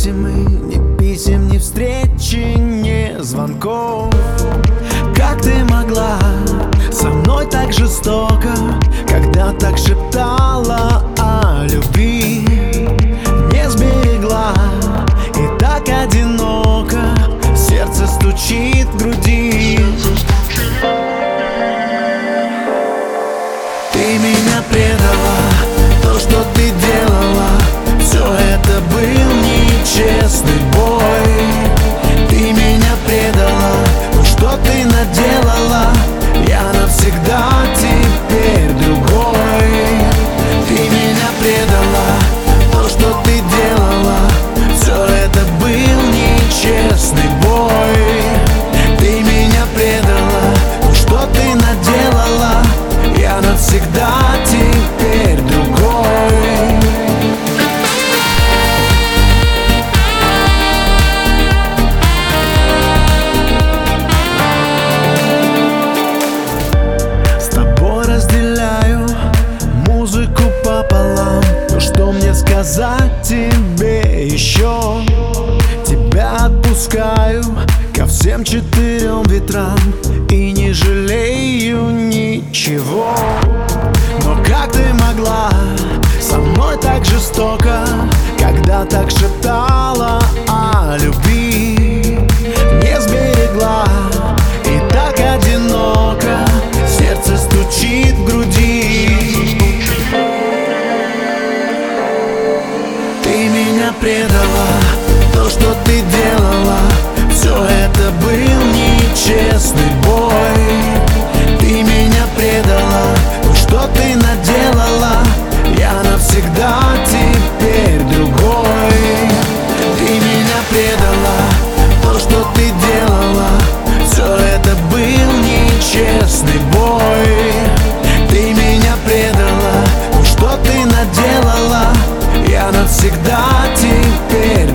независимы, ни писем, ни встречи, ни звонков. Как ты могла со мной так жестоко, когда так шептала о любви? Не сберегла и так одиноко, сердце стучит в груди. Ты меня предала, то, что ты делала, все это был нечестный бой. Ты меня предала, то, что ты наделала, я навсегда теперь другой. Ты меня предала, то, что ты делала, все это был нечестный бой. Ты меня предала, то, что ты наделала, я навсегда теперь другой. С тобой разделяю музыку пополам. Но что мне сказать тебе еще? Тебя отпускаю ко всем четырем ветрам и не жалею ничего. Но как ты могла со мной так жестоко, когда так шептала о любви? Не сберегла и так одиноко, сердце стучит в груди. Ты меня предала, то, что ты делала, все это был нечестный бой. Ты меня предала, то, что ты наделала, я навсегда теперь другой. Ты меня предала, то, что ты делала, все это был нечестный бой. Ты меня предала, то, что ты наделала, я навсегда теперь